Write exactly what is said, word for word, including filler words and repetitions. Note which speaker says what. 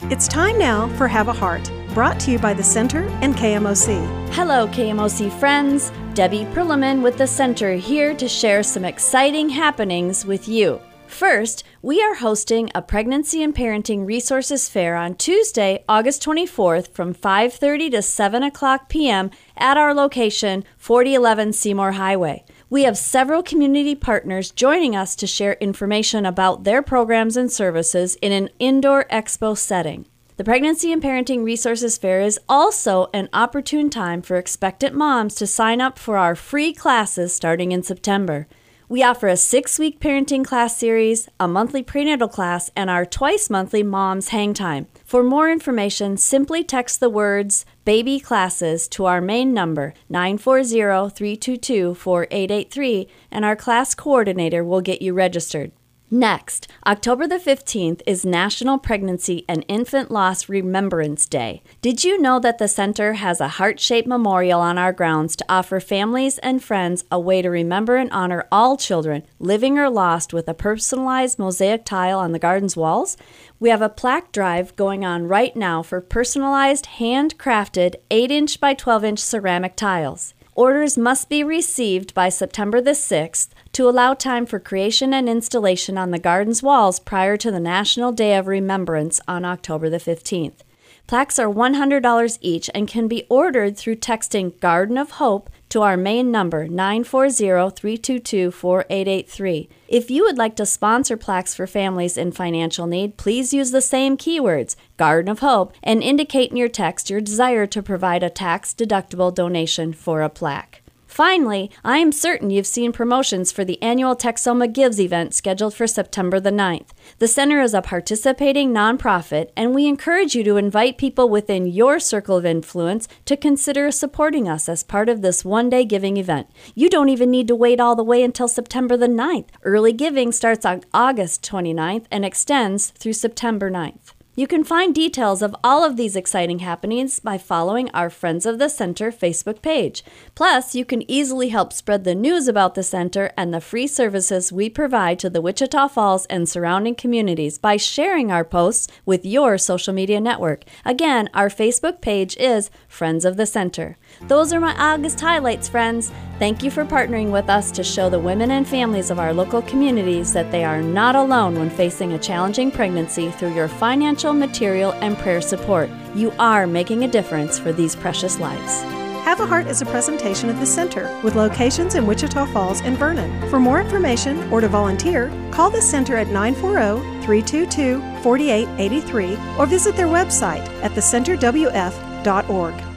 Speaker 1: It's time now for Have a Heart, brought to you by the Center and K M O C.
Speaker 2: Hello, K M O C friends. Debbie Perlman with the Center here to share some exciting happenings with you. First, we are hosting a Pregnancy and Parenting Resources Fair on Tuesday, August twenty-fourth from five thirty to seven o'clock p.m. at our location, forty eleven Seymour Highway. We have several community partners joining us to share information about their programs and services in an indoor expo setting. The Pregnancy and Parenting Resources Fair is also an opportune time for expectant moms to sign up for our free classes starting in September. We offer a six-week parenting class series, a monthly prenatal class, and our twice-monthly Moms Hang Time. For more information, simply text the words BABY CLASSES to our main number, nine four zero, three two two, four eight eight three, and our class coordinator will get you registered. Next, October the fifteenth is National Pregnancy and Infant Loss Remembrance Day. Did you know that the Center has a heart-shaped memorial on our grounds to offer families and friends a way to remember and honor all children, living or lost, with a personalized mosaic tile on the garden's walls? We have a plaque drive going on right now for personalized, handcrafted eight inch by twelve inch ceramic tiles. Orders must be received by September the sixth to allow time for creation and installation on the garden's walls prior to the National Day of Remembrance on October the fifteenth. Plaques are one hundred dollars each and can be ordered through texting Garden of Hope to our main number, nine four zero, three two two, four eight eight three. If you would like to sponsor plaques for families in financial need, please use the same keywords, Garden of Hope, and indicate in your text your desire to provide a tax-deductible donation for a plaque. Finally, I am certain you've seen promotions for the annual Texoma Gives event scheduled for September the ninth. The Center is a participating nonprofit, and we encourage you to invite people within your circle of influence to consider supporting us as part of this one-day giving event. You don't even need to wait all the way until September the ninth. Early giving starts on August twenty-ninth and extends through September ninth. You can find details of all of these exciting happenings by following our Friends of the Center Facebook page. Plus, you can easily help spread the news about the Center and the free services we provide to the Wichita Falls and surrounding communities by sharing our posts with your social media network. Again, our Facebook page is Friends of the Center. Those are my August highlights, friends. Thank you for partnering with us to show the women and families of our local communities that they are not alone when facing a challenging pregnancy through your financial, material, and prayer support. You are making a difference for these precious lives.
Speaker 1: Have a Heart is a presentation of the Center with locations in Wichita Falls and Vernon. For more information or to volunteer, call the Center at nine four zero, three two two, four eight eight three or visit their website at the center w f dot org.